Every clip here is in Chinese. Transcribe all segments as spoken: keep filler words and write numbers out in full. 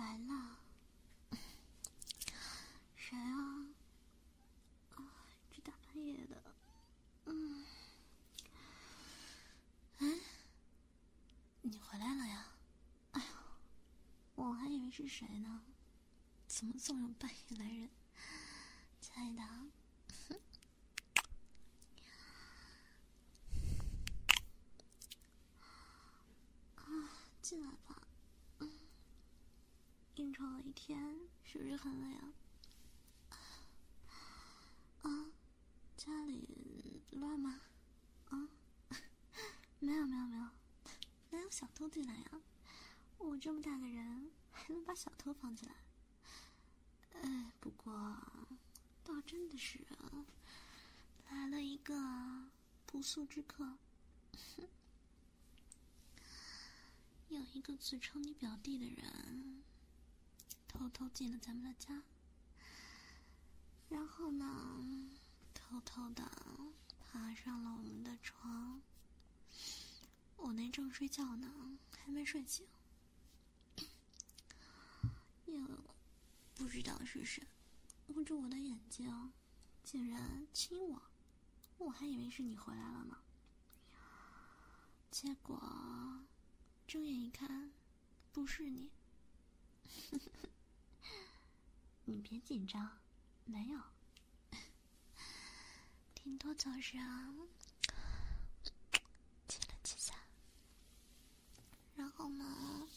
来了。谁啊？啊，这大半夜的。嗯。哎，你回来了呀？哎呦，我还以为是谁呢，怎么总有半夜来人？亲爱的。啊，进来吧。嗯，应酬了一天，是不是很累啊？啊，家里乱吗？啊，没有没有没有，哪有小偷进来呀？我这么大个人，还能把小偷放进来？哎，不过倒真的是来了一个不速之客。有一个自称你表弟的人偷偷进了咱们的家，然后呢偷偷的爬上了我们的床。我那正睡觉呢，还没睡醒，又不知道是谁捂住我的眼睛，竟然亲我，我还以为是你回来了呢。结果睁眼一看，不是你。你别紧张，没有。顶多就是啊，亲了几下，然后呢，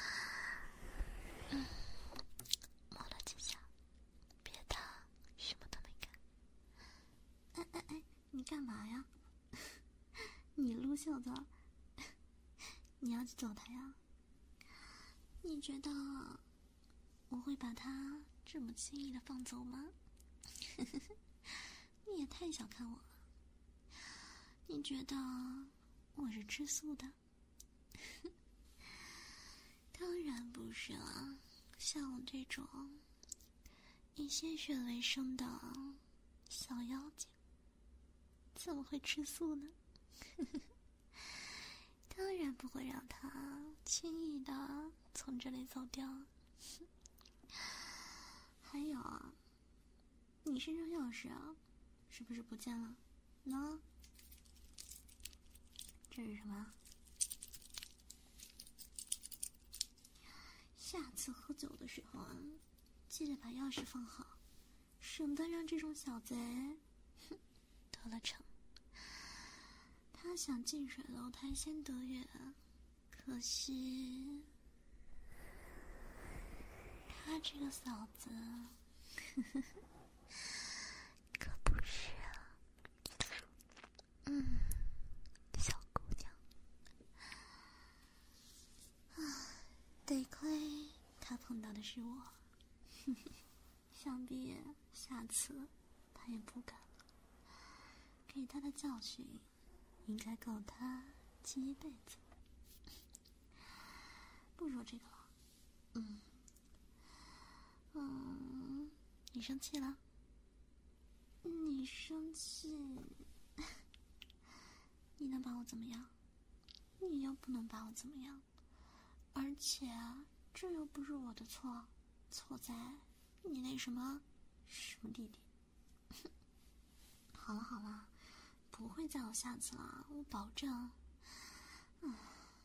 嗯，摸了几下，别的什么都没干。哎哎哎，你干嘛呀？你撸袖子？你要去揍他呀？你觉得我会把他这么轻易的放走吗？你也太小看我了。你觉得我是吃素的？当然不是了，像我这种以鲜血为生的小妖精，怎么会吃素呢？当然不会让他轻易的从这里走掉。还有啊，你身上钥匙啊，是不是不见了？呢？这是什么？下次喝酒的时候啊，记得把钥匙放好，省得让这种小贼哼得了逞。他想近水楼台先得月，可惜他这个嫂子呵呵可不是啊。嗯，小姑娘啊，得亏他碰到的是我，呵呵，想必下次他也不敢了。给他的教训应该够他记一辈子。不说这个了。嗯嗯，你生气了？你生气？你能把我怎么样？你又不能把我怎么样。而且这又不是我的错，错在你那什么什么弟弟。好了好了，不会再有下次了，我保证。嗯，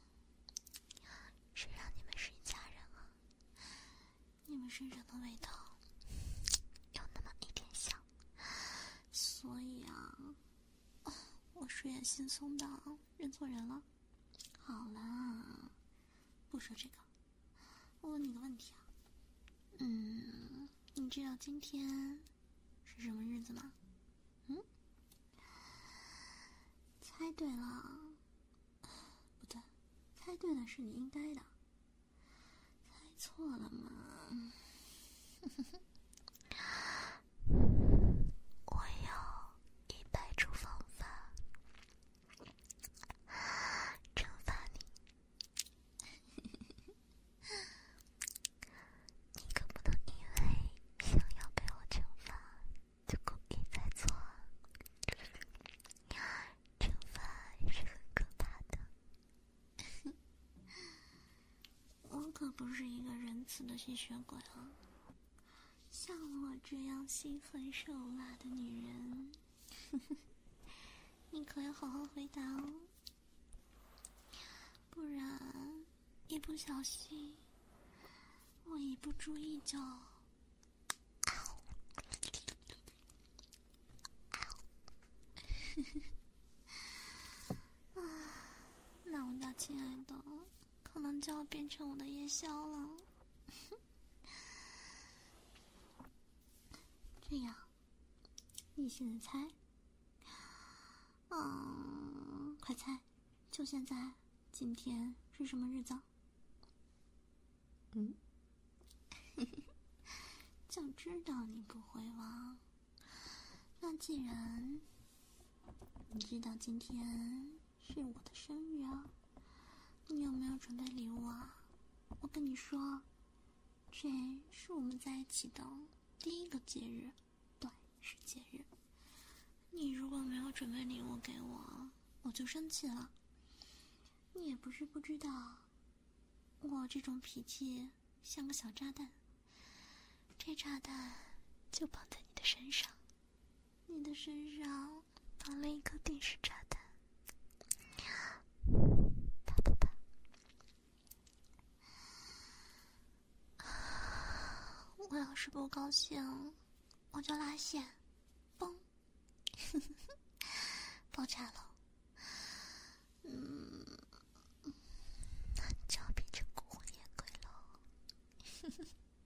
谁让你们是一家人啊？你们身上的味道有那么一点像，所以啊，我睡眼惺忪的认错人了。好啦，不说这个，我问你个问题啊。嗯，你知道今天是什么日子吗？嗯，猜对了。不对，猜对了是你应该的，猜错了嘛。我有一百种方法惩罚你，你可不能因为想要被我惩罚就故意猜错。惩罚是很可怕的。我可不是一个仁慈的吸血鬼啊！像我这样心狠手辣的女人，呵呵，你可要好好回答哦，不然一不小心，我一不注意就……啊，那我家亲爱的可能就要变成我的夜宵了。这样，你现在猜？嗯，快猜！就现在，今天是什么日子？嗯，就知道你不会忘。那既然你知道今天是我的生日啊，你有没有准备礼物啊？我跟你说，这是我们在一起的第一个节日，对，是节日。你如果没有准备礼物给我，我就生气了。你也不是不知道，我这种脾气像个小炸弹，这炸弹就绑在你的身上，你的身上绑了一颗定时炸弹。啪啪啪！我要是不高兴，我就拉线，嘣，爆炸了。嗯，就要变成孤魂野鬼了。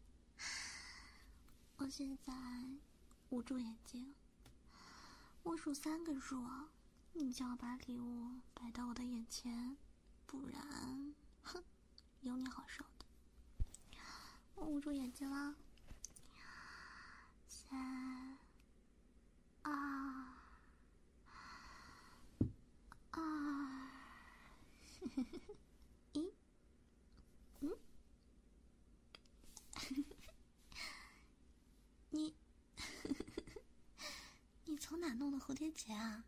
我现在捂住眼睛，我数三个数，你就要把礼物摆到我的眼前，不然，哼，有你好受的。我捂住眼睛了，三、二、二，一，嗯，你，你从哪弄的蝴蝶结啊？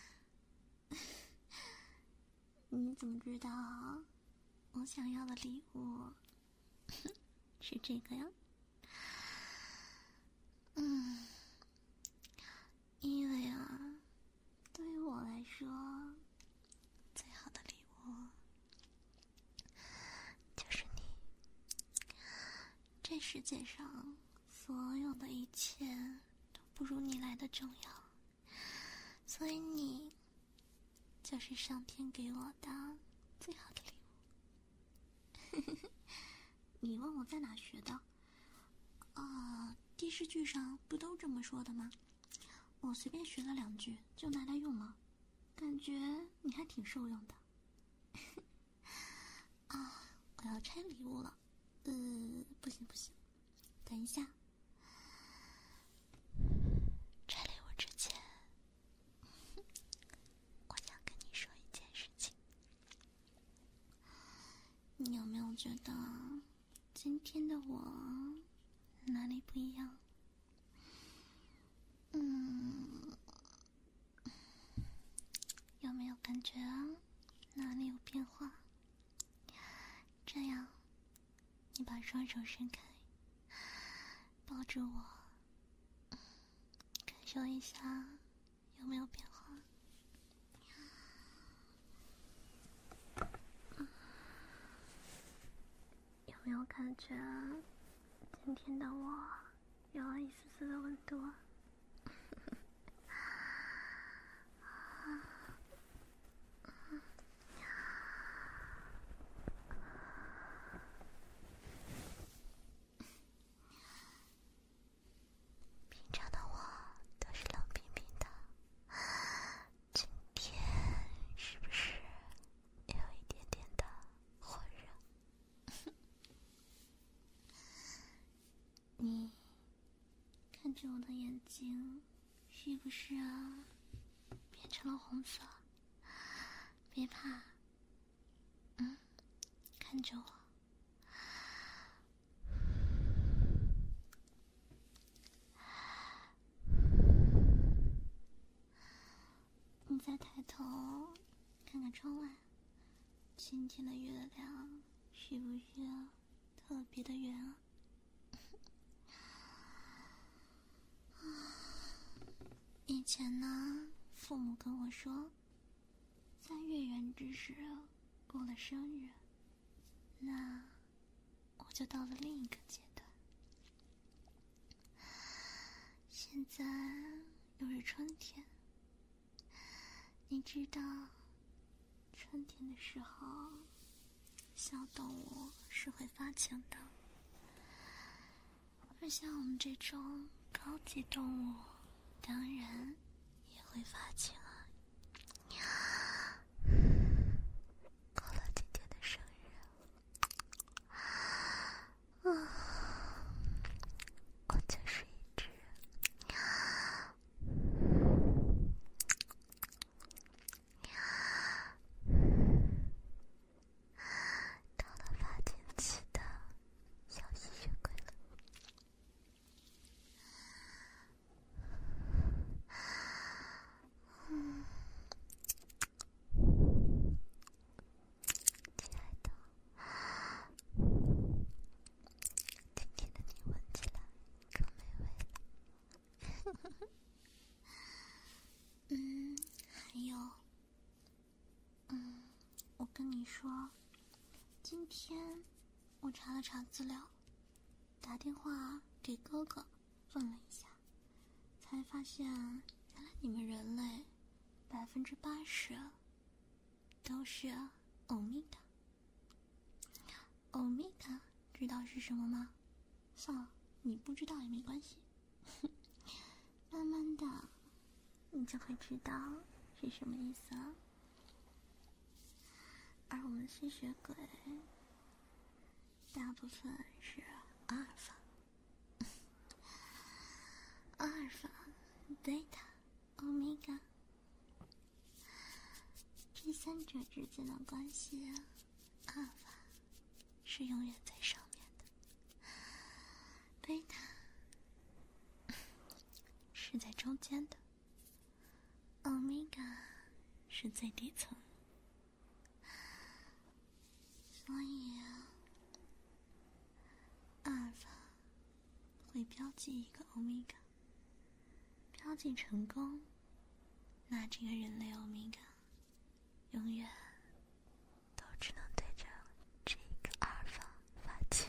你怎么知道我想要的礼物是这个呀？嗯，因为啊，对于我来说，最好的礼物就是你。这世界上所有的一切都不如你来的重要，所以你就是上天给我的最好的礼物。你问我在哪学的？啊，电视剧上不都这么说的吗？我随便学了两句就拿来用了，感觉你还挺受用的。啊，我要拆礼物了。呃，不行不行，等一下。拆礼物之前，我想跟你说一件事情。你有没有觉得今天的我哪里不一样？嗯，有没有感觉哪里有变化？这样，你把双手伸开，抱住我，感受一下有没有变化。有没有感觉今天的我有了一丝丝的温度？平常的我都是冷冰冰的，今天是不是有一点点的火热？你看着我的眼睛，是不是啊？变成了红色。别怕，嗯，看着我。你再抬头看看窗外，今天的月亮是不是特别的圆啊？ 以前呢，父母跟我说，在月圆之时过了生日，那我就到了另一个阶段。现在又是春天，你知道，春天的时候，小动物是会发情的，而像我们这种高级动物，当然也会发情啊。过了今天的生日，啊，我就是一只到了发情期的小吸血鬼了。嗯，亲爱的，今天的你闻起来更美味了。嗯，还有，嗯，我跟你说，今天我查了查资料，打电话给哥哥问了一下，才发现原来你们人类百分之八十都是欧米伽。欧米伽知道是什么吗？算了，你不知道也没关系，慢慢的你就会知道是什么意思了。而我们吸血鬼大部分是阿尔法、阿尔法、贝塔、欧米伽，这三者之间的关系，阿尔法是永远在上面的，贝塔是在中间的，欧米伽是最底层。所以啊，阿尔法会标记一个欧米伽，标记成功，那这个人类欧米伽永远都只能对着这个阿尔法发情。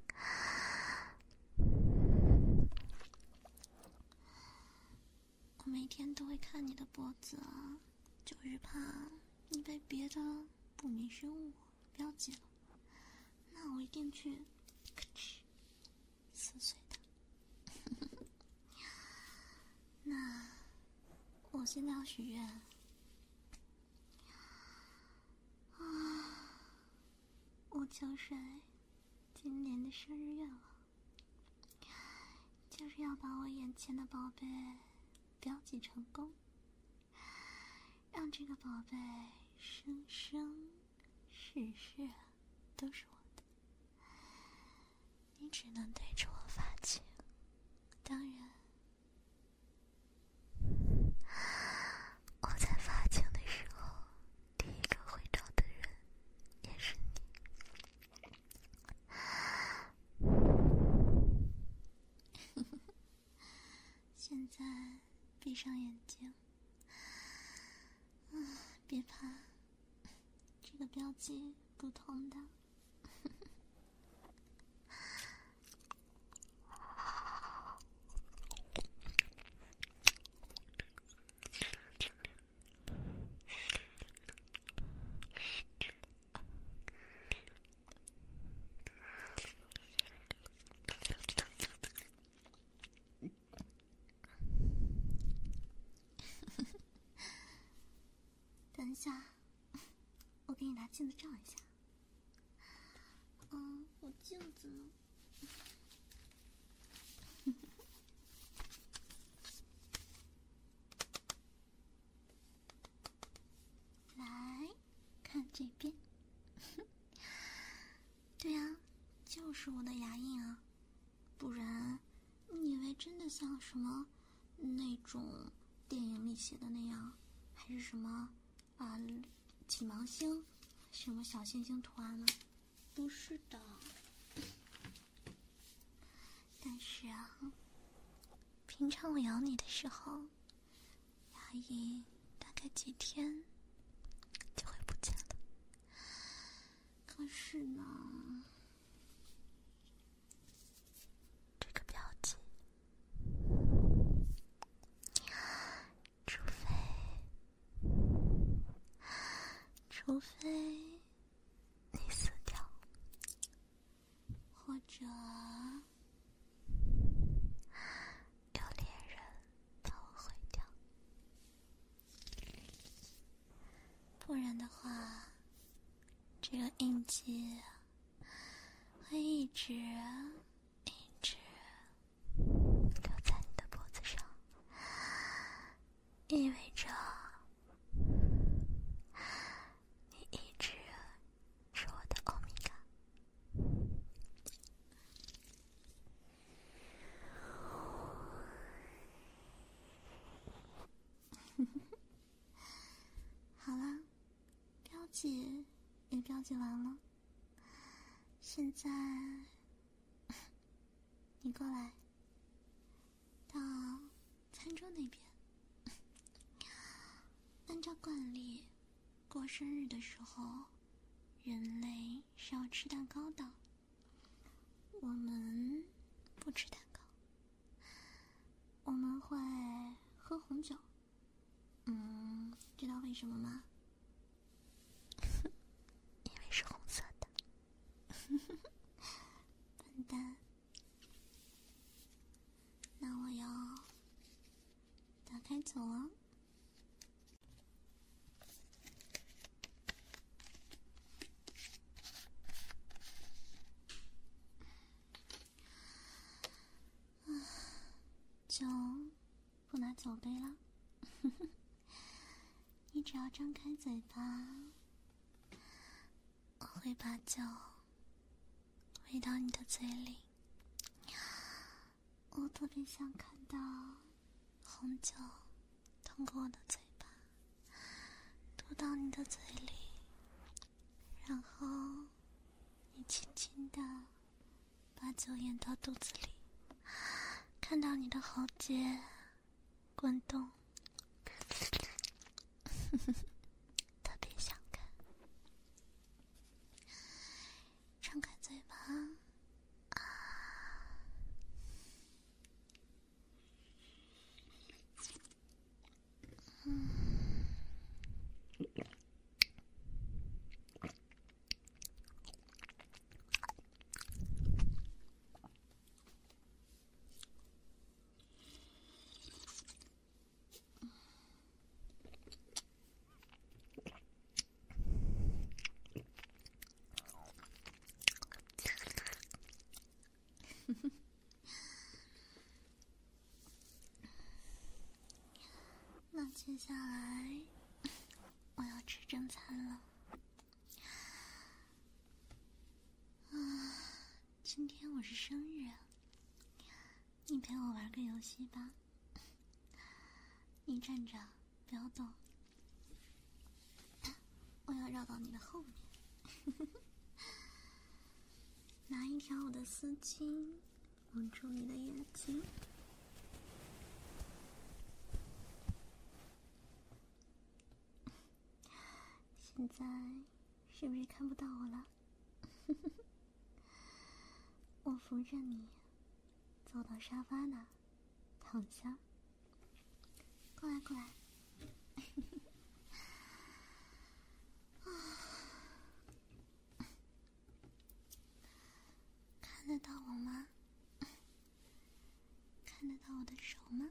我每天都会看你的脖子啊，就是怕你被别的不明生物标记了，那我一定去咔哧撕碎它。那我现在要许愿啊，我求谁今年的生日愿望就是要把我眼前的宝贝标记成功，让这个宝贝生生世世都是我的，你只能对着我发情。当然，我在发情的时候，第一个会找的人也是你。现在闭上眼睛，啊，别怕，这个标记不痛的。等一下，我给你拿镜子照一下。嗯，我镜子呢？来看这边。对呀，就是我的牙印啊，不然你以为真的像什么那种电影里写的那样，还是什么啊启芒星什么小星星图案吗？不是的。但是啊， 平常我咬你的时候，牙龈大概几天就会不见了。可是呢，这个标记，除非，除非你死掉，或者有猎人把我毁掉，不然的话，这个印记会一直一直留在你的脖子上，意味着你一直是我的欧米伽。好啦，标记也标记完了，现在你过来到餐桌那边。按照惯例，过生日的时候，人类是要吃蛋糕的。我们不吃蛋糕，我们会喝红酒。嗯，知道为什么吗？因为是红色的。笨蛋。那我要打开酒了。酒不拿酒杯了。你只要张开嘴巴，我会把酒喂到你的嘴里。我特别想看到红酒通过我的嘴巴吐到你的嘴里，然后你轻轻地把酒咽到肚子里，看到你的喉结滚动。特别想看。张开嘴巴，啊，嗯，那接下来我要吃正餐了。啊，今天我是生日，你陪我玩个游戏吧。你站着，不要动，我要绕到你的后面。拿一条我的丝巾蒙住你的眼睛。现在是不是看不到我了？我扶着你走到沙发那，躺下。过来过来。看得到我吗？看得到我的手吗？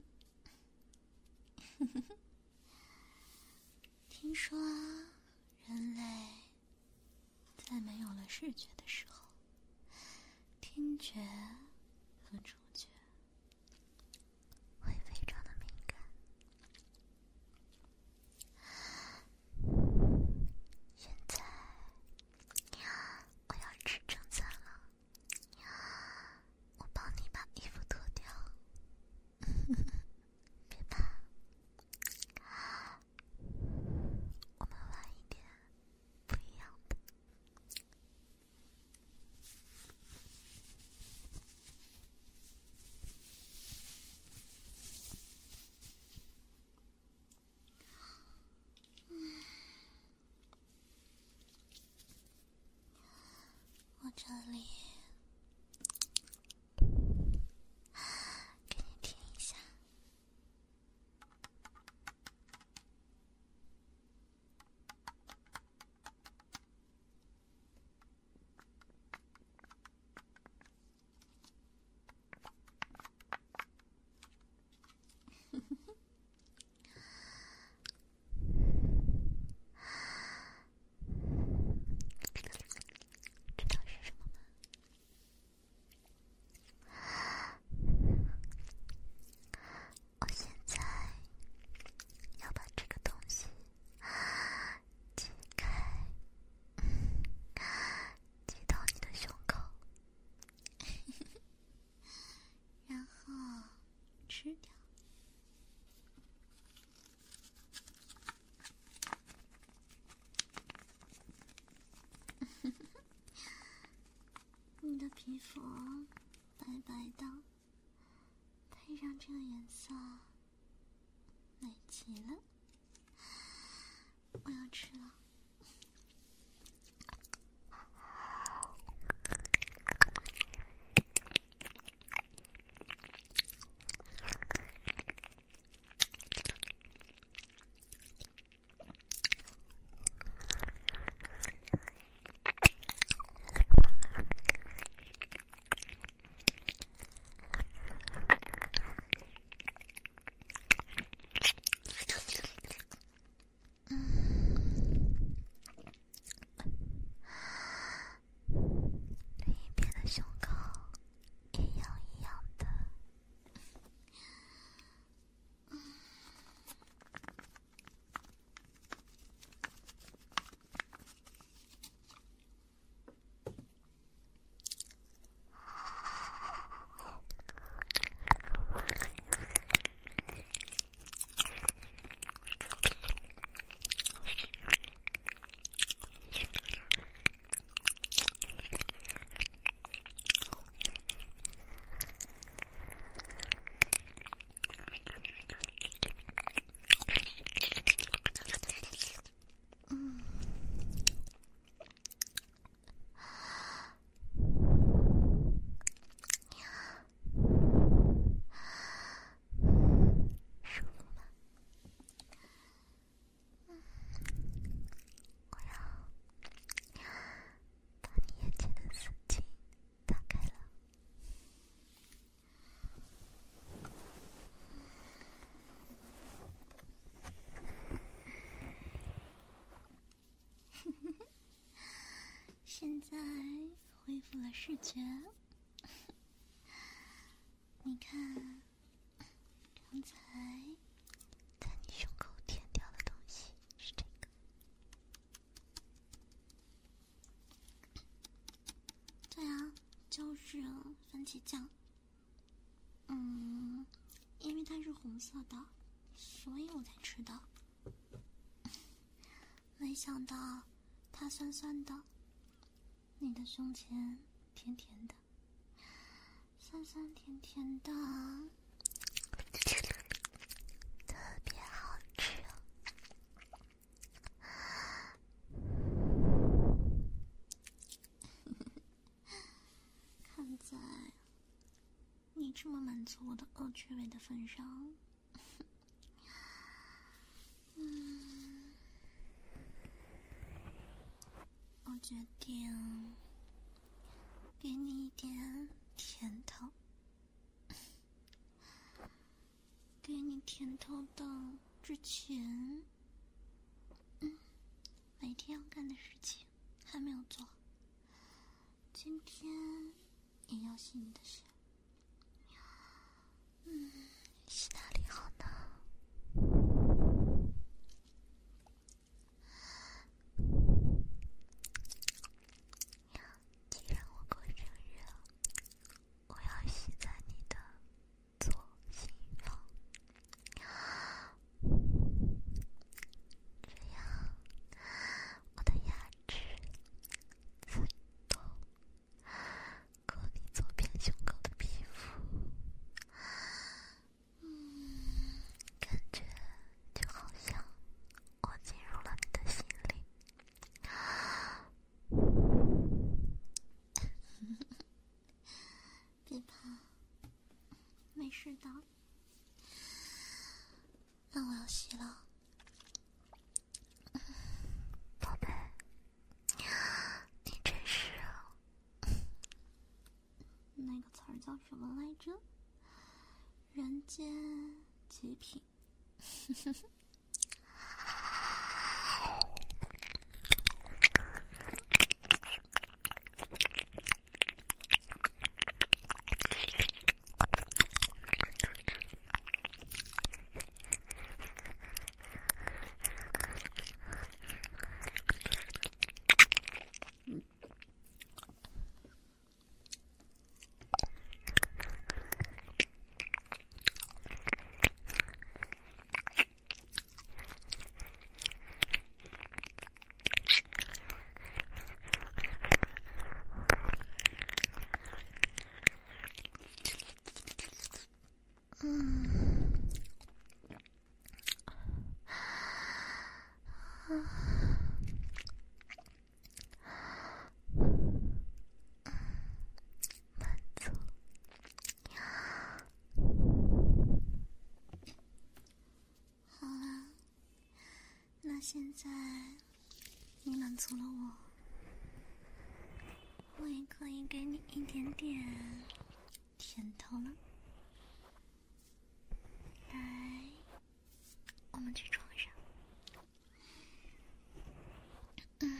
听说人类在没有了视觉的时候，听觉和触觉会非常的敏感。现在我要吃正餐了，我帮你把衣服脱掉。别怕，我们玩一点不一样的。 服白白的，配上这个颜色，美极了。我要吃了。现在恢复了视觉，你看，刚才在你胸口舔掉的东西是这个。对啊，就是番茄酱。嗯，因为它是红色的，所以我才吃的。没想到它酸酸的。你的胸前甜甜的，酸酸甜甜的，特别好吃哦。看在你这么满足我的恶趣味的份上，嗯，我决定给你一点甜头，给你甜头的之前，嗯，每天要干的事情还没有做，今天也要洗你的血。嗯，洗哪里好呢？是的，那我要洗了，宝贝，你真是那个词儿叫什么来着？人间极品。 好了，那现在你满足了我，我也可以给你一点点甜头了。来，我们去床上。嗯。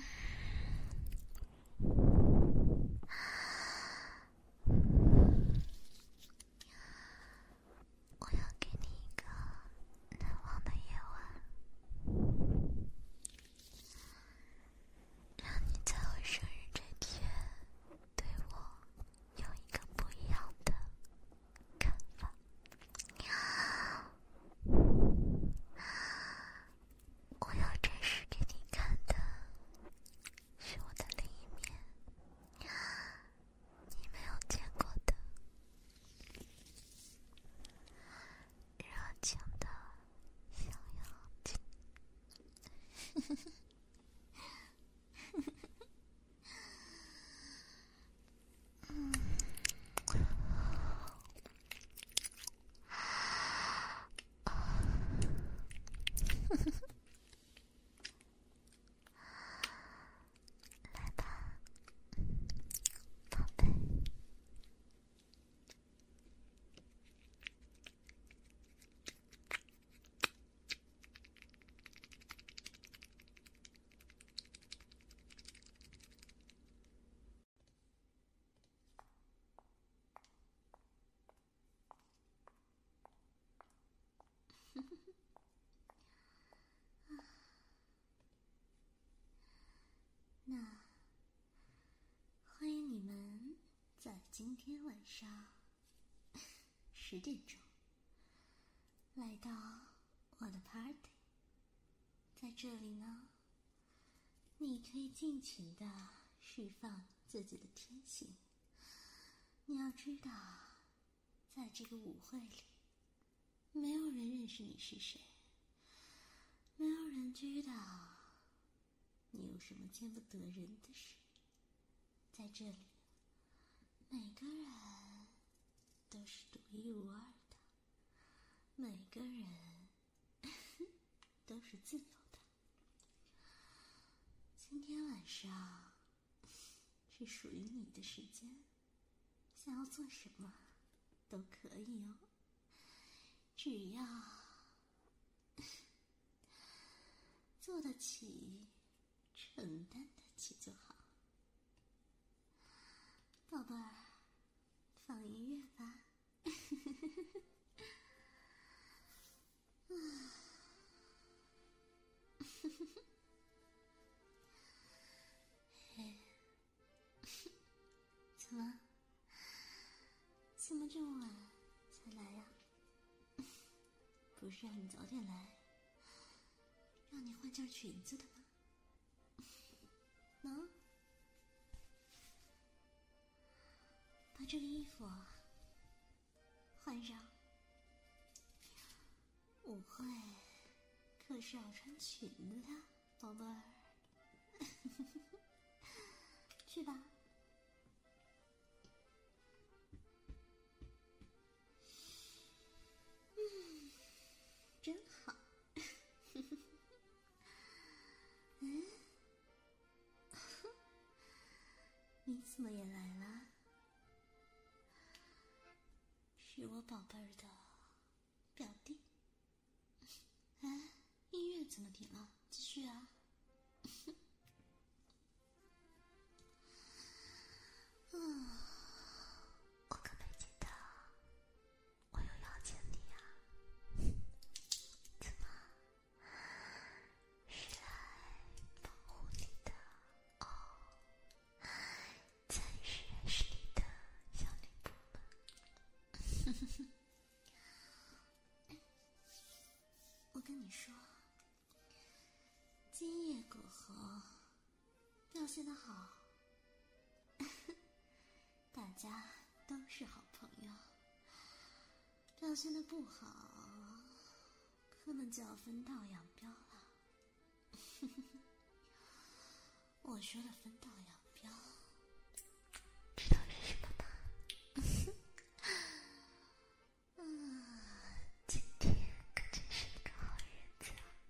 我要给你一个难忘的夜晚，让你在我生日这天对我有一个不一样的看法。我要展示给你看的是我的另一面，你没有见过的热情的小妖精。嗯，来吧，宝贝。那欢迎你们在今天晚上十点钟来到我的 party。 在这里呢，你可以尽情的释放自己的天性。你要知道，在这个舞会里，没有人认识你是谁，没有人知道你有什么见不得人的事。在这里，每个人都是独一无二的，每个人都是自由的。今天晚上是属于你的时间，想要做什么都可以哦，只要做得起，承担得起就好。宝贝儿，放音乐吧。嘿，怎么？怎么这么晚才来呀？不是让你早点来，让你换件裙子的吗？能？把这个衣服换上。舞会可是要穿裙子的，宝贝儿。去吧。嗯，真好。嗯，你怎么也来了？是我宝贝儿的表弟。哎，音乐怎么停了？继续啊。嗯，我可没记得我有邀请你呀。怎么？是来保护你的哦，暂时是你的小女仆们。我跟你说，今夜过后表现得好，大家都是好朋友。表现得不好，可能就要分道扬镳了。 我说的分道扬镳， 知道是什么吗？ 嗯， 今天可真是一个好日子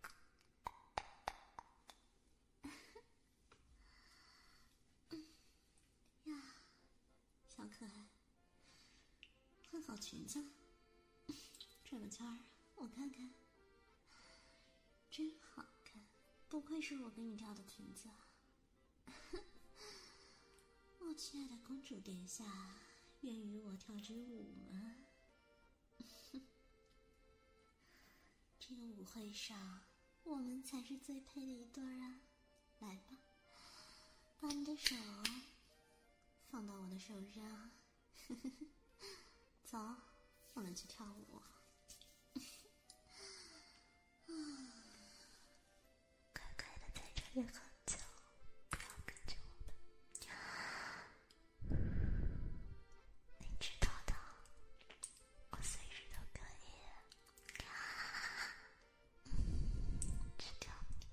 啊！呀，小可爱，换好裙子，转个圈儿，我看看，真好看，不愧是我给你挑的裙子啊！我亲爱的公主殿下，愿与我跳支舞吗？这个舞会上，我们才是最配的一对儿啊！来吧，把你的手放到我的手上，走，我们去跳舞。 乖乖的在这里喝酒，不要跟着我们。你知道的，我随时都可以吃掉你。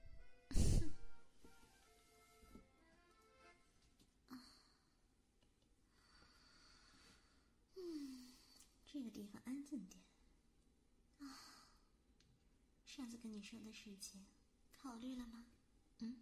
嗯，这个地方安静点啊。上次跟你说的事情，考虑了吗？嗯。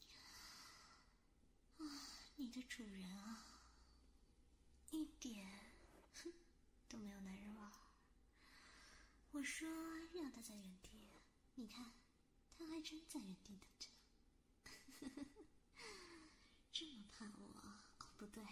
啊，你的主人啊，一点哼都没有男人味儿。我说让他在原地，你看，他还真在原地等着呢。这么怕我，哦不对，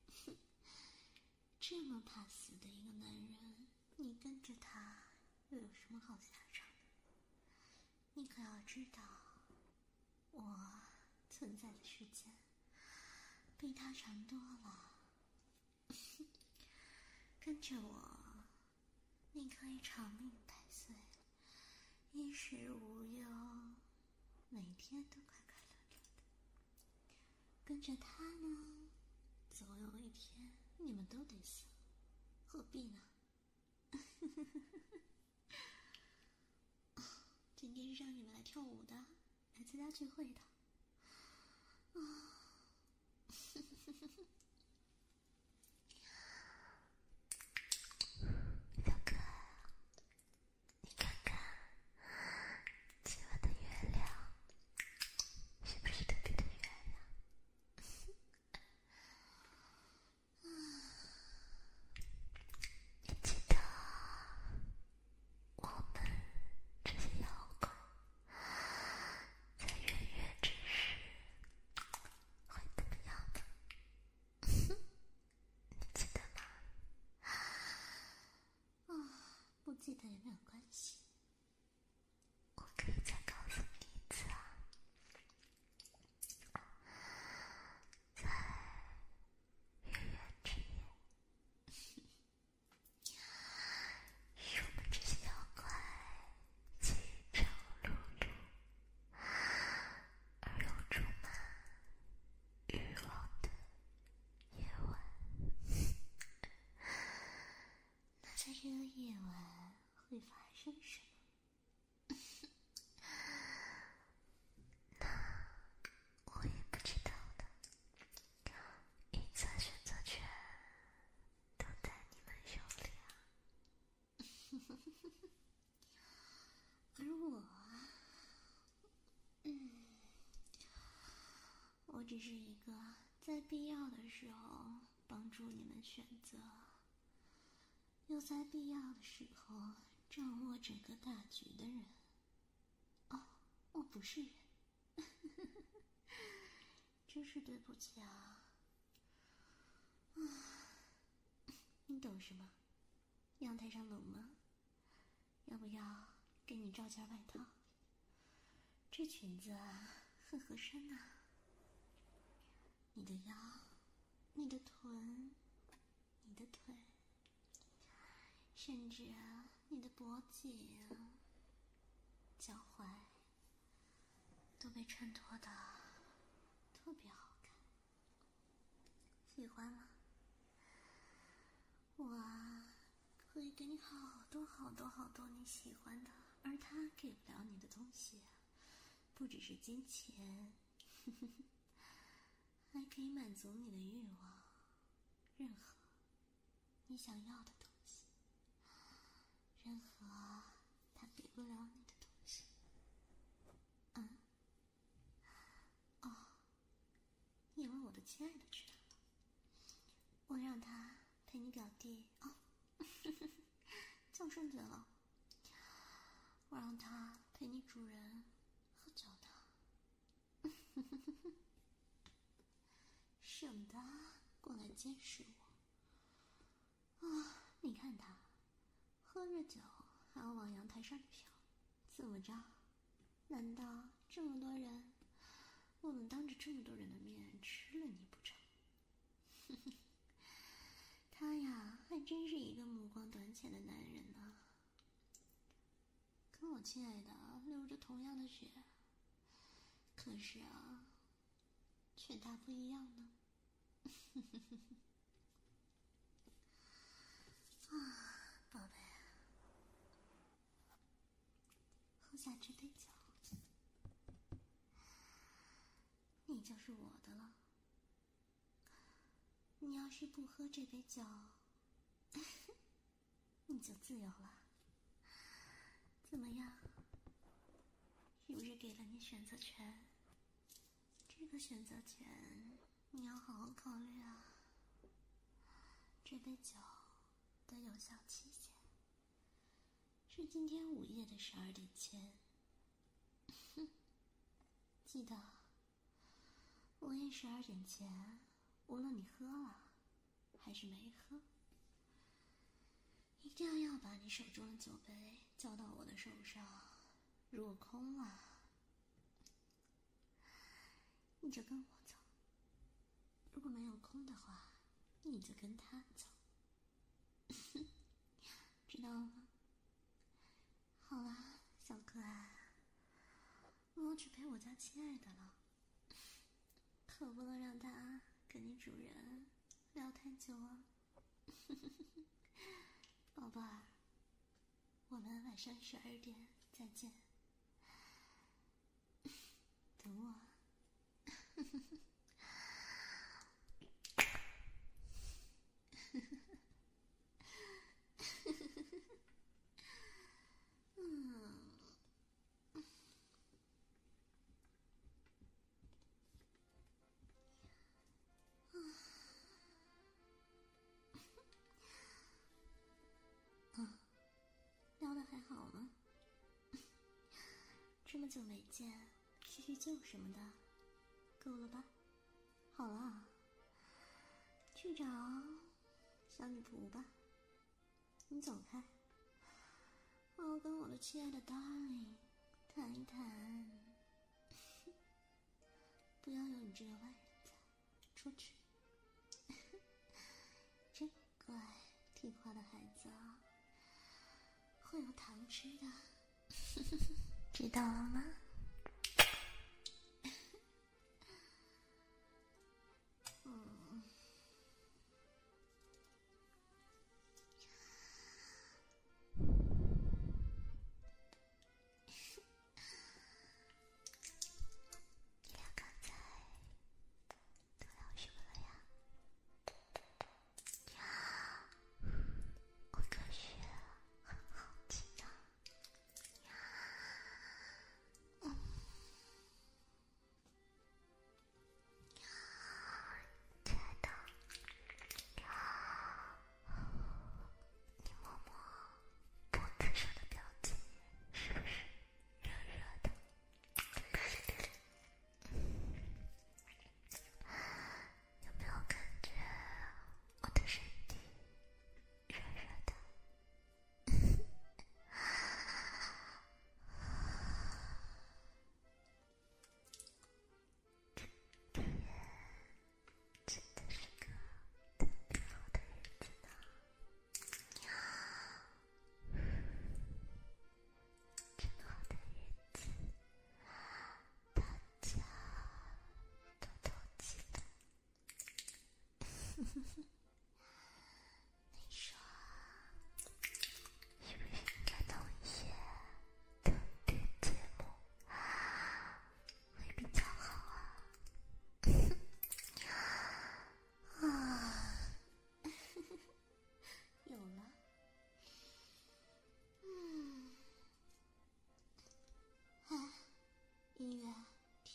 这么怕死的一个男人，你跟着他又有什么好下场呢？你可要知道，我存在的时间比他长多了。跟着我，你可以长命百岁，衣食无忧，每天都快快乐乐的。跟着他呢，总有一天你们都得死，何必呢？今天是让你们来跳舞的，来参加聚会的。啊， 小可爱啊，你看看今晚的月亮是不是特别的圆呀？你记得我们这些妖怪在圆月之时会怎么样吗？你记得吗？ 啊，不记得也没有关系。 我可以再告诉你一次啊，在月圆之夜，是我们这些妖怪启程碌碌而又充满欲望的夜晚。 那在这个夜晚会发生什么？ 我也不知道的，一切选择权都在你们手里啊。 而我，嗯，我只是一个在必要的时候帮助你们选择，又在必要的时候掌握整个大局的人。哦，我不是人，真是对不起啊。啊，你懂什么？阳台上冷吗？要不要给你罩件外套？这裙子啊，很合身呐、啊。你的腰，你的臀，你的腿，甚至啊，你的脖颈、脚踝，都被衬托的特别好看。喜欢吗？我啊，可以给你好多好多好多你喜欢的，而他给不了你的东西啊，不只是金钱，呵呵呵， 还可以满足你的欲望，任何你想要的东西，任何他给不了你的东西。嗯，哦，你问我的亲爱的去哪了？我让他陪你表弟哦，叫顺嘴了。我让他陪你主人喝酒呢，省得过来监视我。啊，你看他喝着酒还要往阳台上飘，怎么着？难道这么多人，我们当着这么多人的面吃了你不成？他呀，还真是一个目光短浅的男人呢。跟我亲爱的流着同样的血，可是啊，却大不一样呢。啊，宝贝，喝下这杯酒，你就是我的了。你要是不喝这杯酒，你就自由了。怎么样？是不是给了你选择权？这个选择权你要好好考虑啊。这杯酒的有效期限是今天午夜的十二点前。记得午夜十二点前，无论你喝了还是没喝，一定要要把你手中的酒杯交到我的手上。如果空了，你就跟我走；如果没有空的话，你就跟他走。知道了吗？好啦，小可爱，我要去陪我家亲爱的了，可不能让他跟你主人聊太久啊。宝贝儿，我们晚上十二点再见，等我。嗯，嗯，聊得还好吗？这么久没见，叙叙旧什么的，够了吧？好了，去找小女仆吧。你走开，我要跟我的亲爱的 darling 谈一谈。不要有你这个外人在，出去。真乖听话的孩子啊，会有糖吃的。知道了吗？嗯， 你俩刚才都聊什么了呀？我可是很好奇的。 嗯，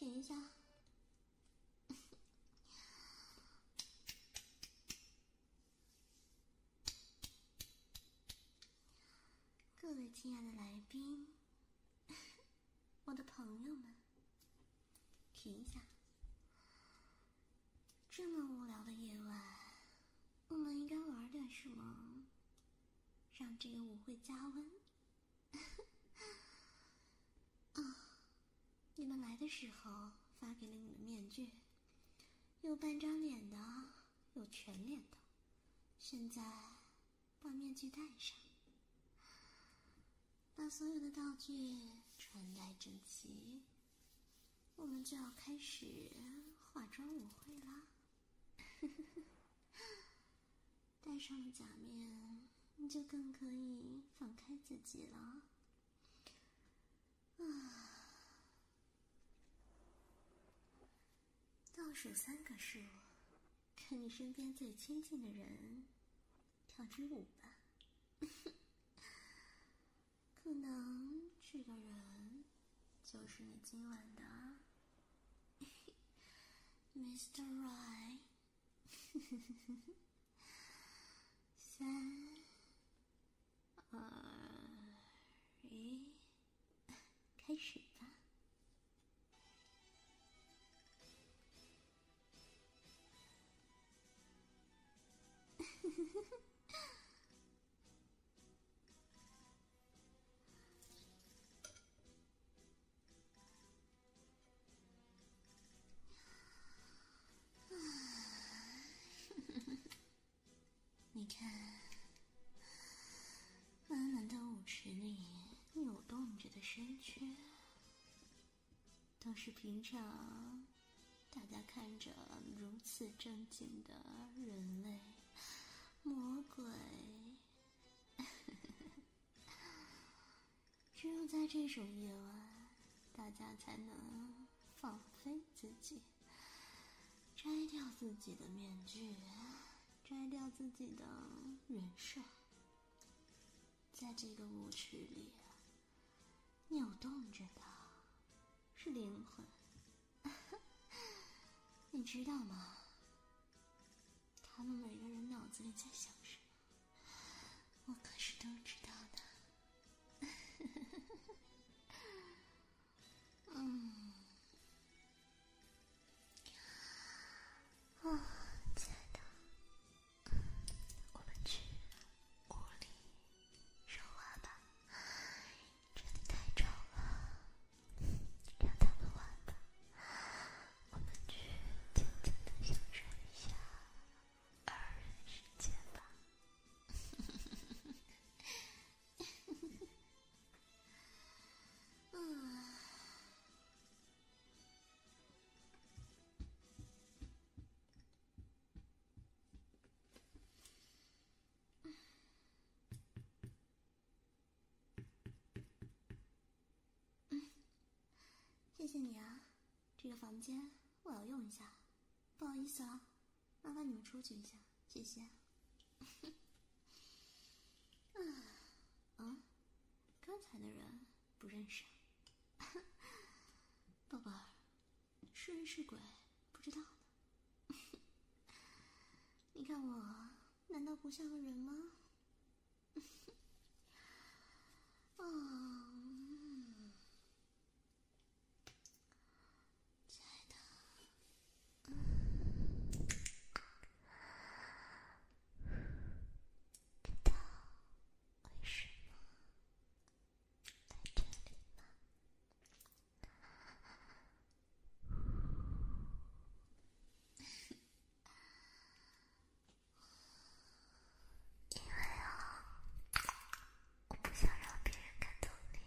舔一下。各位亲爱的来宾，我的朋友们，停一下。这么无聊的夜晚，我们应该玩点什么，让这个舞会加温。啊，你们来的时候发给了你们面具，有半张脸的，有全脸的。现在把面具戴上，把所有的道具穿戴整齐，我们就要开始化妆舞会啦。戴上了假面，你就更可以放开自己了。啊，倒数三个数，跟你身边最亲近的人跳支舞吧。可能这个人就是你今晚的Mister Right。 三二一，开始吧。你看，满满的舞池里扭动着的身躯，都是平常大家看着如此正经的人类魔鬼。只有在这种夜晚，大家才能放飞自己，摘掉自己的面具，摘掉自己的人设，在这个舞池里扭动着的是灵魂。你知道吗？他们每个人脑子里在想什么，我可是都知道的。嗯， 啊，亲爱的，我们去屋里说话吧，这里太吵了，让他们玩吧，我们去静静地享受一下二人世界吧。 嗯，谢谢你啊，这个房间我要用一下，不好意思啊，麻烦你们出去一下，谢谢。啊，啊，刚才的人不认识啊。宝贝儿，是人是鬼不知道呢。你看我难道不像个人吗？啊、嗯，亲爱的， 知道为什么在这里吗？因为啊，我不想让别人看到你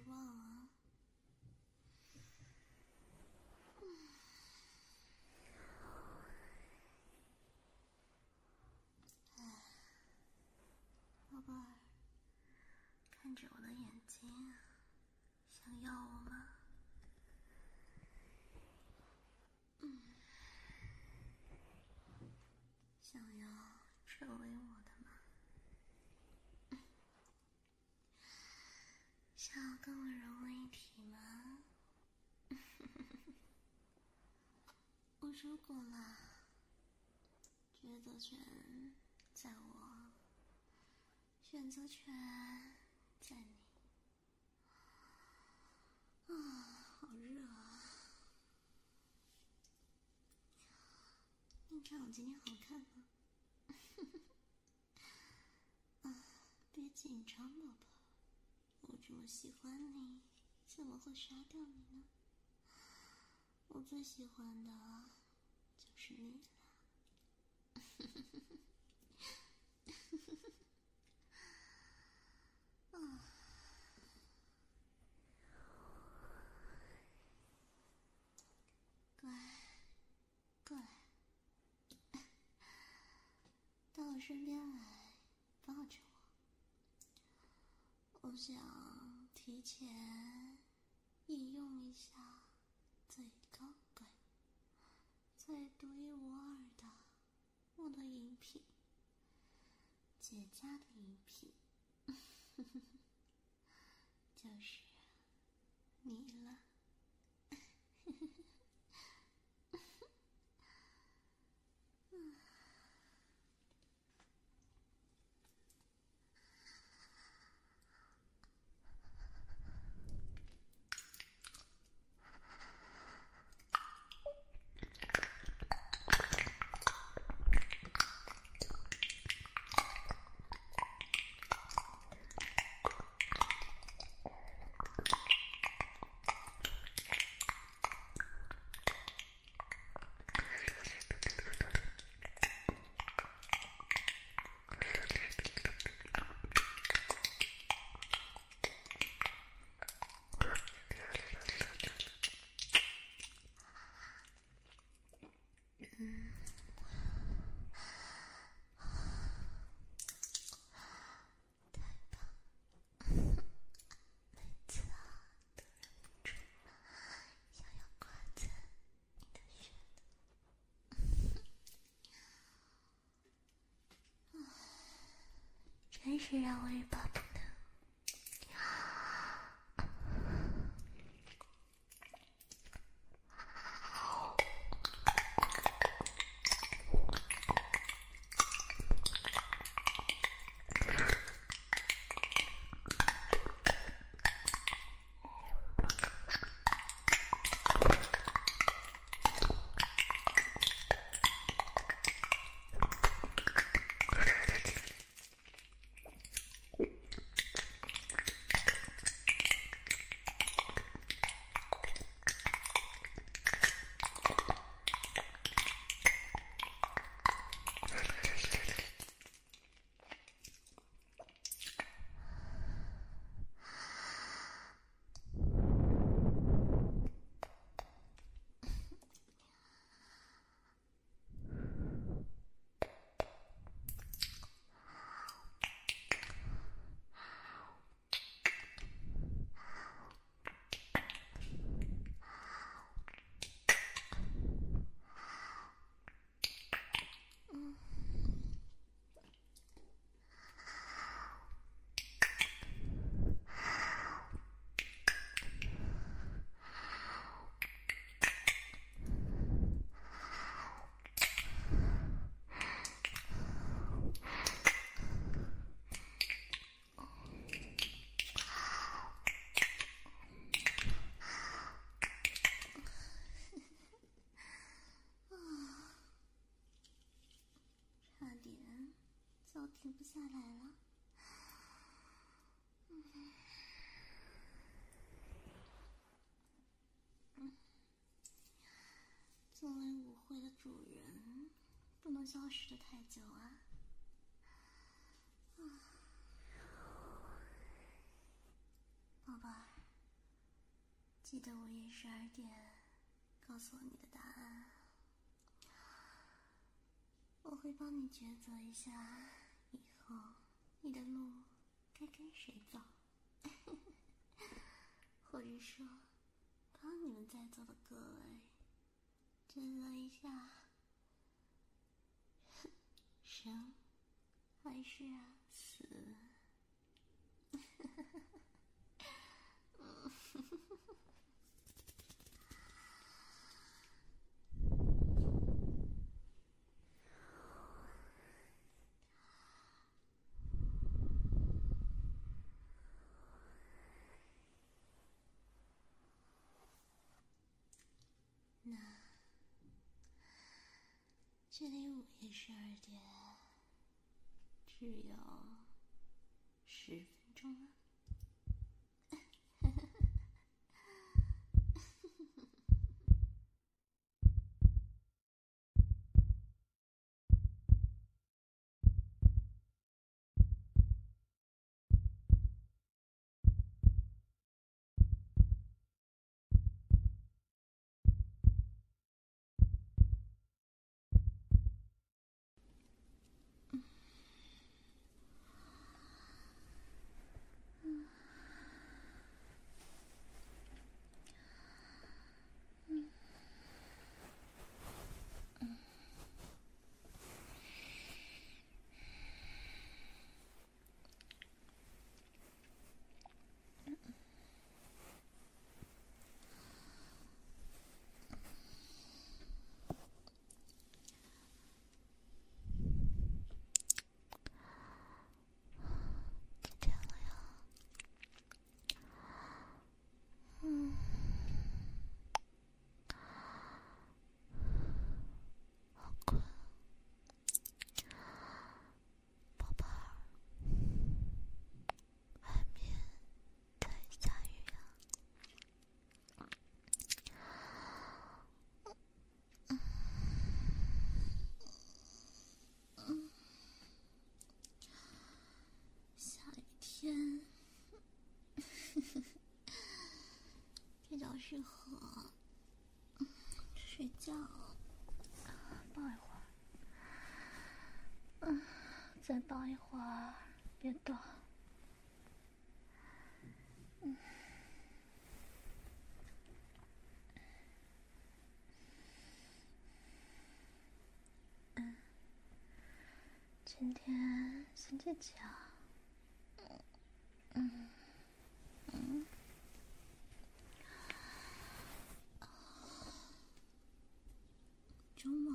望啊。哎，宝贝儿，看着我的眼睛，想要我吗？嗯，想要成为我的吗？想要跟我融为一体吗？我说过了，抉择权在我，选择权在你。啊，好热啊！你看我今天好看吗？啊，别紧张，宝宝，我这么喜欢你，怎么会杀掉你呢？我最喜欢的就是你了。啊，乖，过来，到我身边来，抱着我。我想提前饮用一下最高贵、最独一无二的我的饮品，绝佳的饮品，就是你了。真是让我欲罢不能。早停不下来了。嗯嗯，作为舞会的主人，不能消失的太久啊！啊，宝贝儿， 记得午夜十二点告诉我你的答案，我会帮你抉择一下以后你的路该跟谁走。或者说帮你们在座的各位抉择一下生还是死。那距离午夜十二点只有十分钟了。天，比较适合睡觉，抱一会儿，嗯，再抱一会儿，别动，嗯，嗯，今天星期几啊？嗯嗯，周末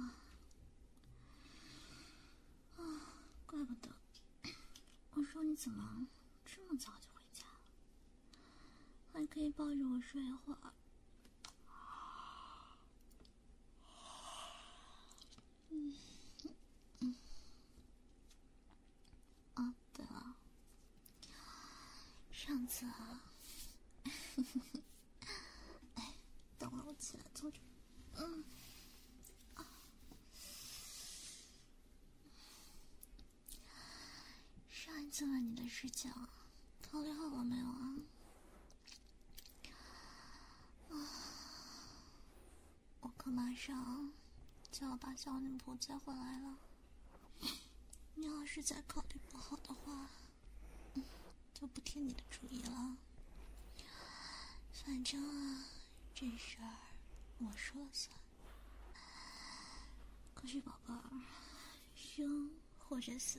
啊，怪不得。我说你怎么这么早就回家了？还可以抱着我睡一会儿。嗯嗯。哦，对了，上次啊，哎，等会儿我起来坐着。嗯。上一次问你的事情，考虑好了没有啊？啊，我可马上就要把小女仆接回来了。你要是再考虑不好的话，嗯，就不听你的主意了。反正啊，这事儿我说了算。可是宝贝儿，生或者死，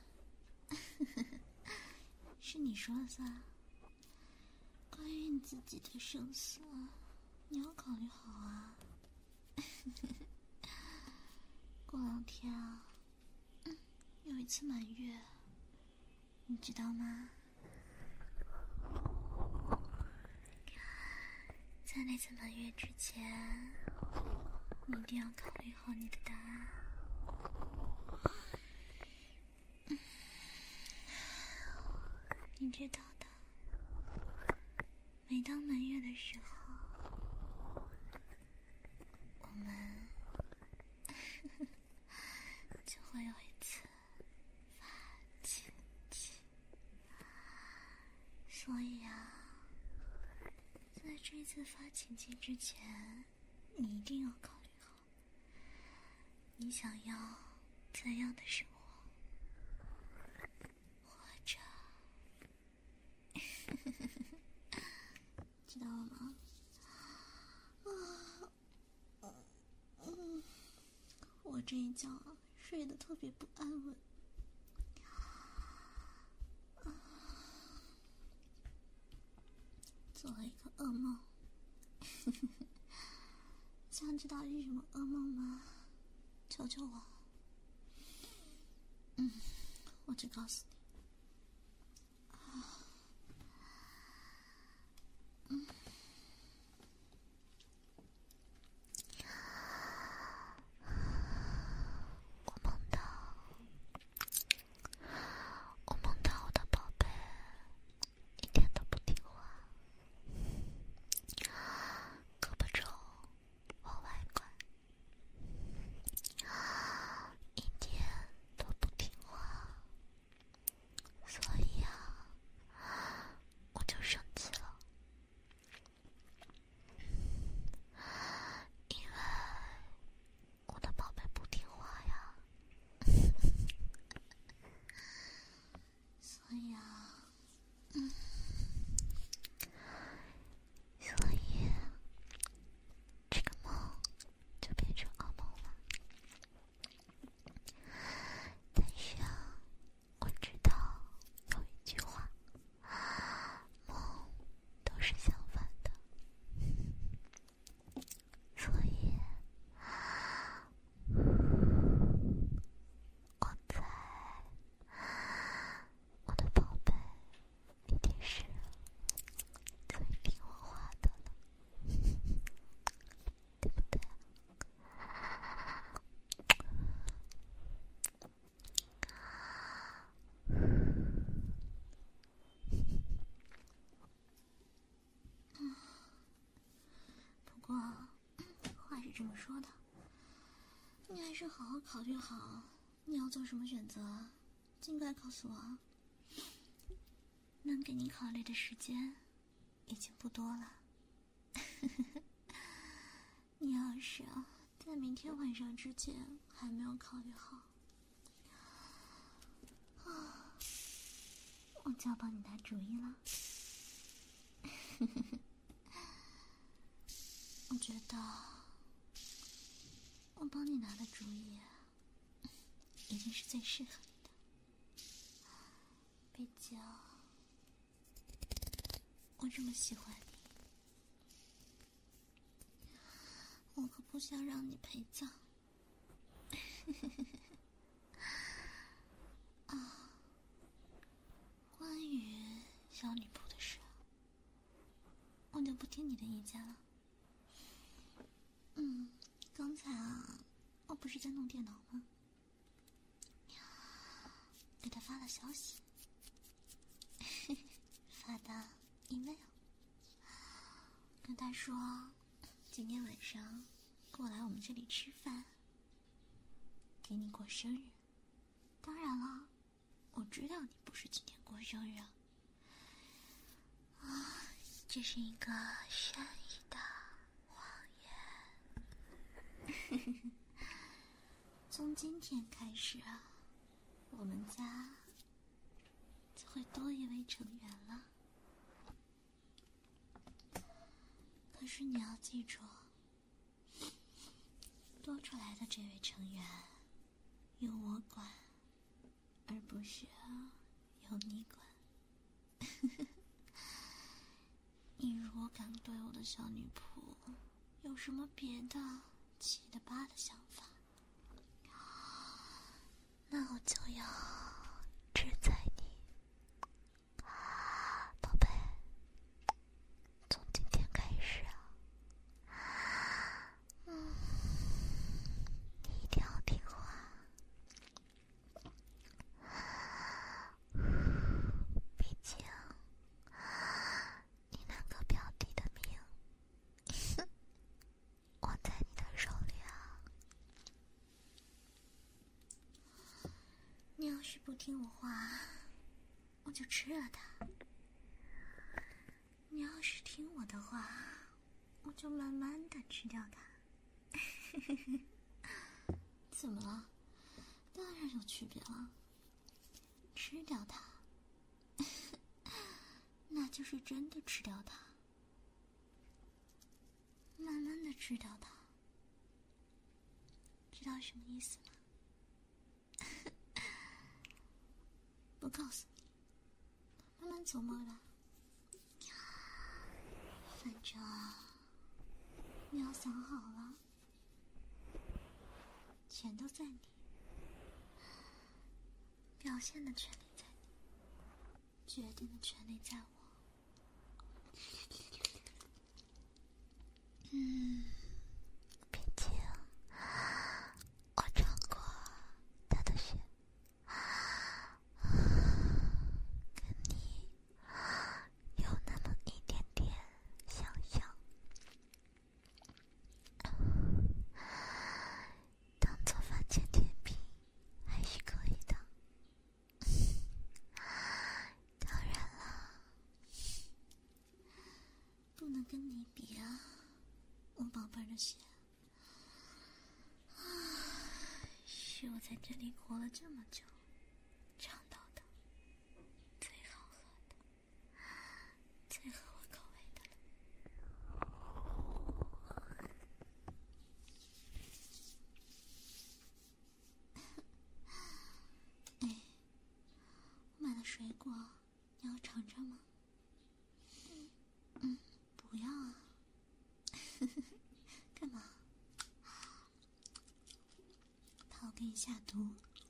是你说了算。关于你自己的生死，你要考虑好啊。过两天啊，嗯，有一次满月，你知道吗？在那次满月之前，你一定要考虑好你的答案。嗯，你知道的，每当满月的时候，我们就会有一次发情期。所以啊，在这次发钱钱之前，你一定要考虑好，你想要怎样的生活，或者知道了吗？啊，嗯，我这一觉啊，睡得特别不安稳。做了一个噩梦，想知道是什么噩梦吗？求求我。嗯，我只告诉你。啊，嗯， 我梦到，我梦到我的宝贝一点都不听话，胳膊肘往外拐，一点都不听话，所以啊，我就生气了，因为我的宝贝不听话呀。 所以啊，嗯， 所以这个梦就变成噩梦了。但是啊，我知道有一句话，梦都是相反的，所以我猜我的宝贝一定是最听我话的了，对不对？ 不过话是这么说的，你还是好好考虑好你要做什么选择，尽快告诉我。能给你考虑的时间已经不多了。你要是啊，在明天晚上之前还没有考虑好，啊，我就要帮你拿主意了。我觉得我帮你拿的主意一定是最适合你的，毕竟我这么喜欢你，我可不想让你陪葬。啊，关于小女仆的事，我就不听你的意见了。嗯，刚才啊，我不是在弄电脑吗？给他发了消息，发的 email， 跟他说今天晚上过来我们这里吃饭，给你过生日。当然了，我知道你不是今天过生日啊，啊，这是一个善意的谎言。从今天开始啊，我们家就会多一位成员了。可是你要记住，多出来的这位成员由我管，而不是由你管。你如果敢对我的小女仆有什么别的七的八的想法，那我就要制裁你，宝贝。从今天开始啊，嗯，你一定要听话。毕竟你那个表弟的命握在你的手里啊。 你要是不听我话，我就吃了它；你要是听我的话， 我就慢慢的吃掉它。怎么了？当然有区别了。吃掉它，那就是真的吃掉它。慢慢的吃掉它，知道什么意思吗？不告诉你，慢慢琢磨吧。反正你要想好了，全都在你，表现的权利在你，决定的权利在我。 嗯，毕竟我尝过他的血，跟你有那么一点点相像，当做番茄甜品还是可以的。当然了， 不能跟你比啊，我宝贝儿的血，是我在这里活了这么久尝到的最好喝的、最合我口味的了。哎，我买了水果，你要尝尝吗？嗯，不要啊。干嘛？怕我给你下毒？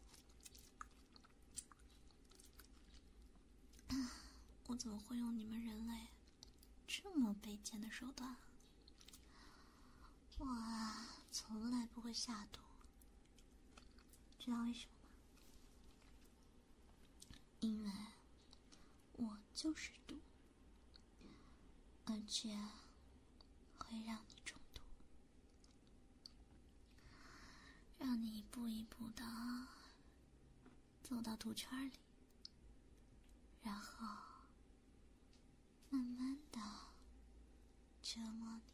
我怎么会用你们人类这么卑贱的手段？我啊，从来不会下毒，知道为什么吗？因为我就是毒，而且会让你中毒，让你一步一步的走到毒圈里，然后慢慢的折磨你，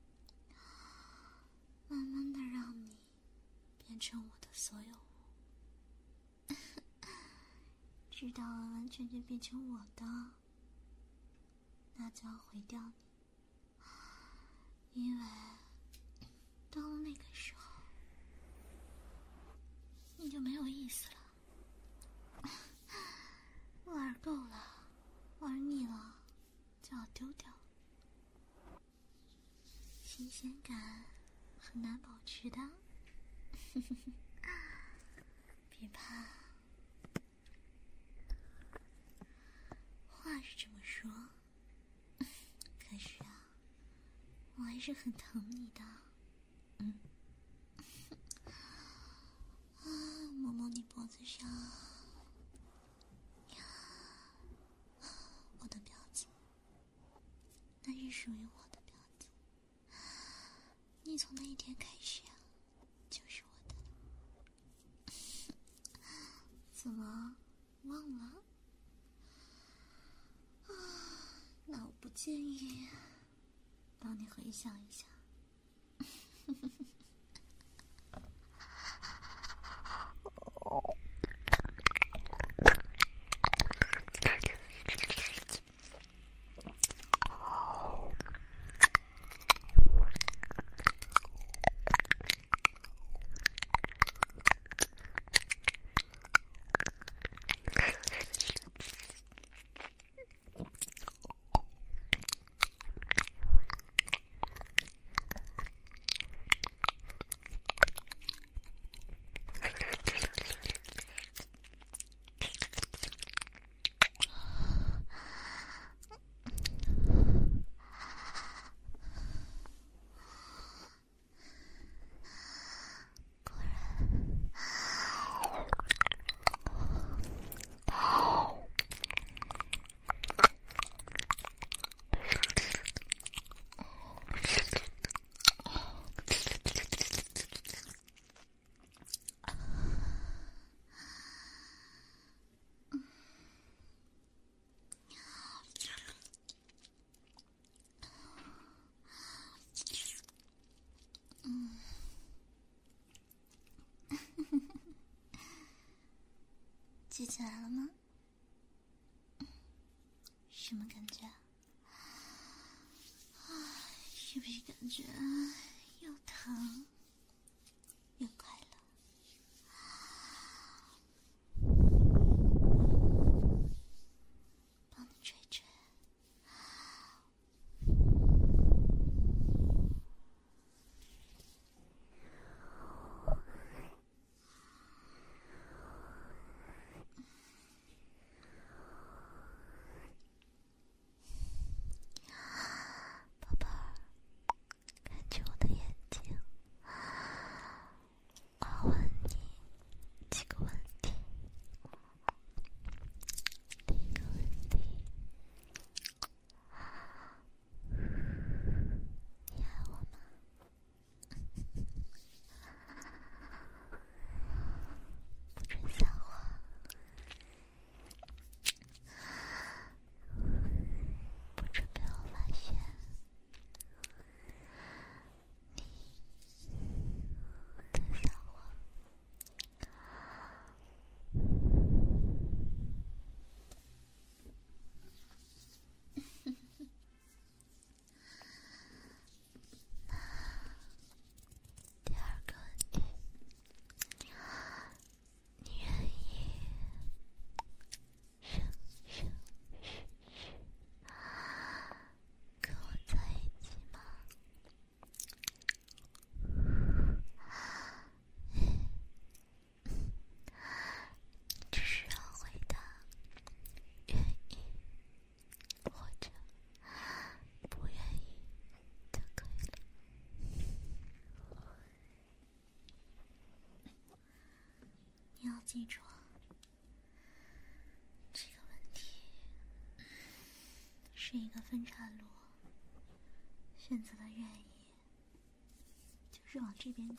慢慢的让你变成我的所有物，直到完完全全变成我的，那就要毁掉你，因为到了那个时候，你就没有意思了。玩够了，玩腻了，就要丢掉。新鲜感很难保持的，别怕。话是这么说，可是啊，我还是很疼你的。嗯，啊，摸摸你脖子上，我的婊子，那是属于我的婊子。你从那一天开始啊，就是我的。怎么忘了？啊，那我不介意帮你回想一下。 什么感觉？啊，是不是感觉又疼又快乐？帮你吹吹。 宝贝儿，看着我的眼睛，我要问你几个问题。第一个问题，你爱我吗？不准撒谎，不准被我发现。你在撒谎。第二个问题，你愿意生生世世跟我在一起吗？只需要回答愿意或者不愿意就可以了。 你要记住，这个问题是一个分岔路，选择了愿意，就是往这边拐；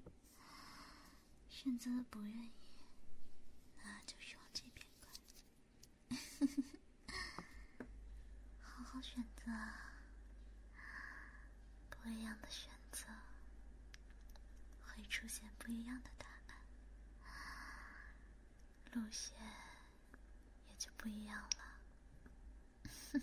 选择了不愿意，那就是往这边拐。好好选择，不一样的选择会出现不一样的答案，路线也就不一样了。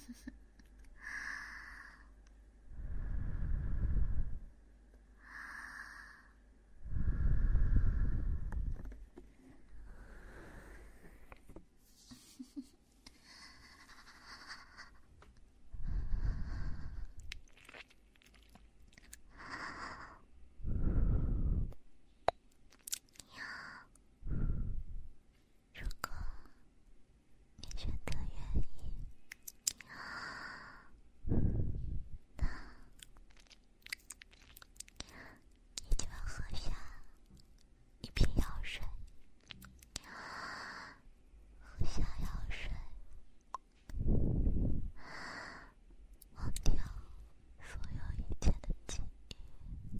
如果你选择愿意，那你就要喝下一瓶药水，喝下药水，忘掉所有一切的记忆，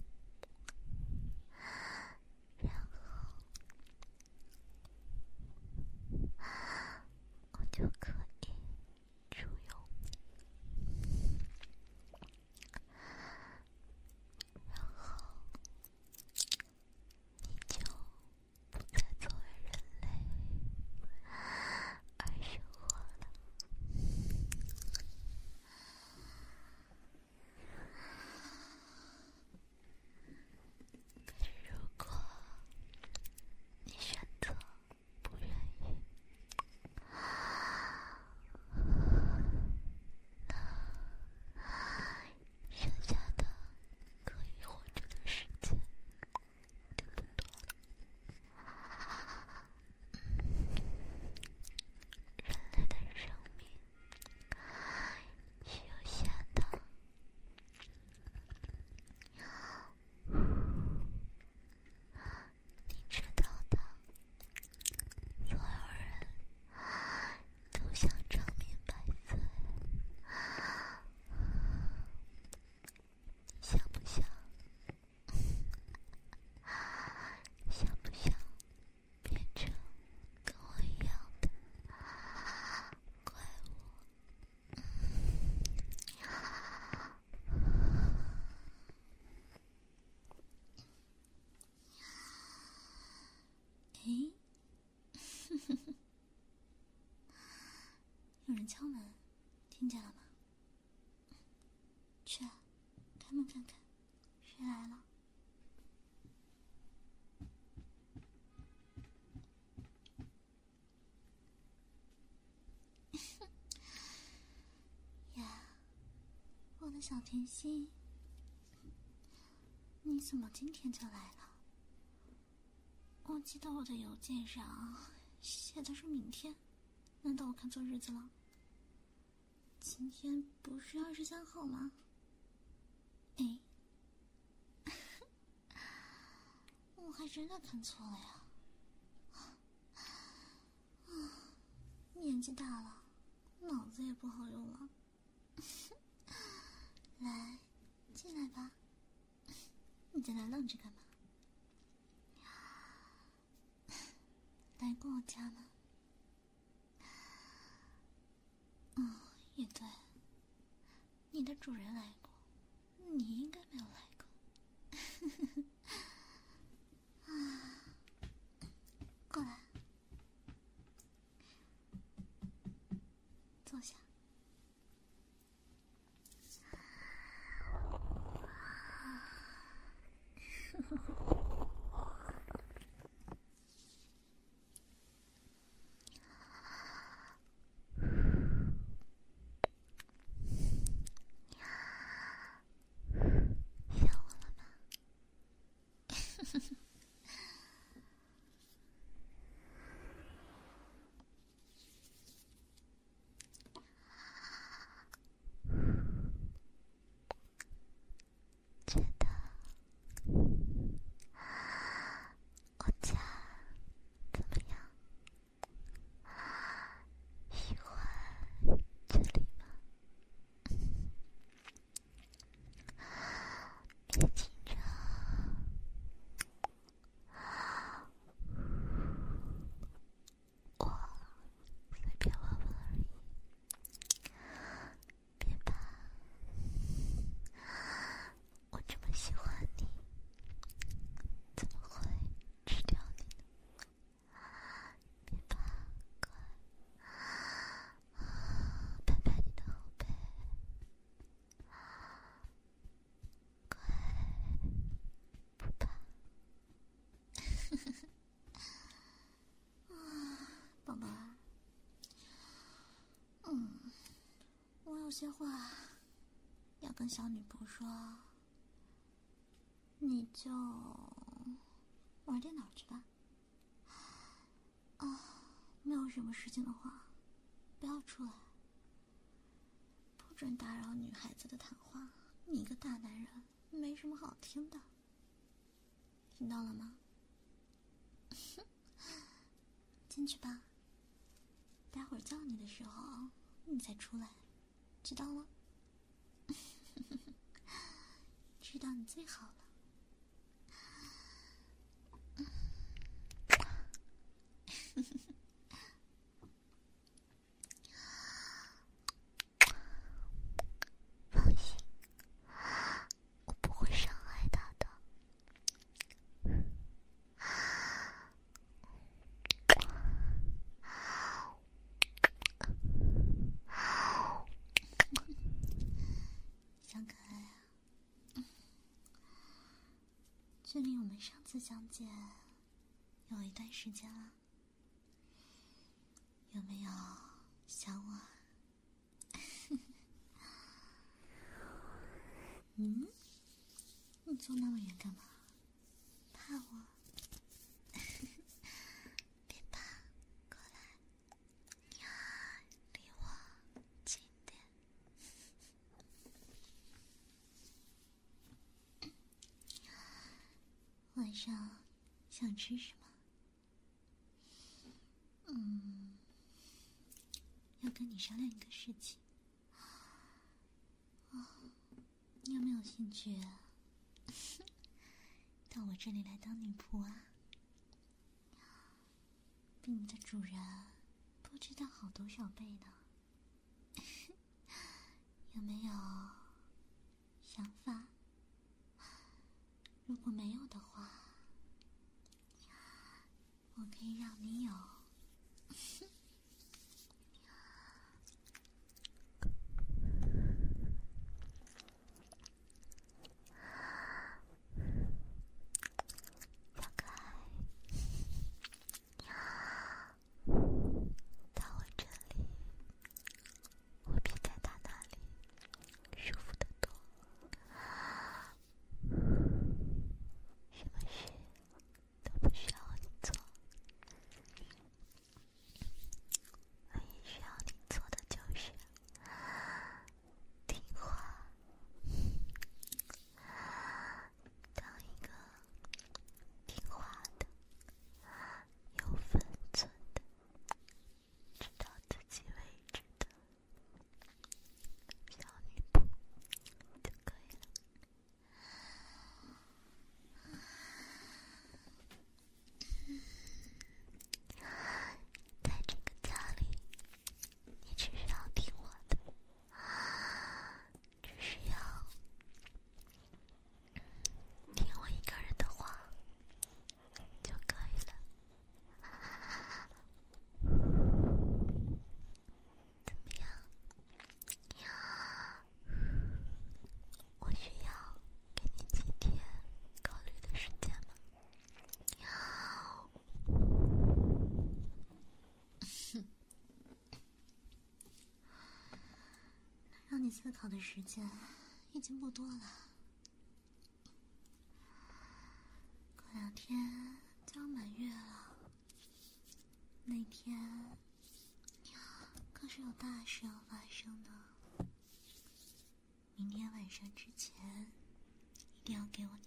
然后我就可以出游，然后你就不再作为人类而生活了。可是如果你选择不愿意，剩下的可以活着的时间就不多了。人类的生命是有限的，你知道的，所有人都想长命百岁，想不想？想不想变成跟我一样的怪物？ 诶，有人敲门， 听见了吗？去，开门看看，谁来了？呀，我的小甜心，你怎么今天就来了？我记得我的邮件上写的是明天，难道我看错日子了？今天不是二十三号吗？哎，我还真的看错了呀！啊，年纪大了，脑子也不好用了。来，进来吧。你在那愣着干嘛？来过我家吗？哦，也对，你的主人来过，你应该没有来过。啊，过来，坐下。想我了吗？觉得我家怎么样？喜欢这里吗？别紧张，我随便问问而已，别怕。我这么喜欢你，怎么会吃掉你呢？别怕，乖，拍拍你的后背，乖，不怕。宝宝啊，嗯，我有些话要跟小女仆说，你就玩电脑去吧。啊，没有什么事情的话，不要出来，不准打扰女孩子的谈话。你一个大男人，没什么好听的，听到了吗？进去吧，待会儿叫你的时候，你再出来，知道了？知道你最好了。放心，我不会伤害他的。小可爱啊，距离我们上次相见有一段时间了，有没有想我？嗯，你坐那么远干嘛？怕我？别怕，过来，离我近点。晚上想吃什么？嗯，要跟你商量一个事情。哦，你有没有兴趣到我这里来当女仆啊？比你的主人不知道好多少倍呢。有没有想法？如果没有的话，我可以让你有思考的时间已经不多了，过两天就要满月了，那天可是有大事要发生的。明天晚上之前，一定要给我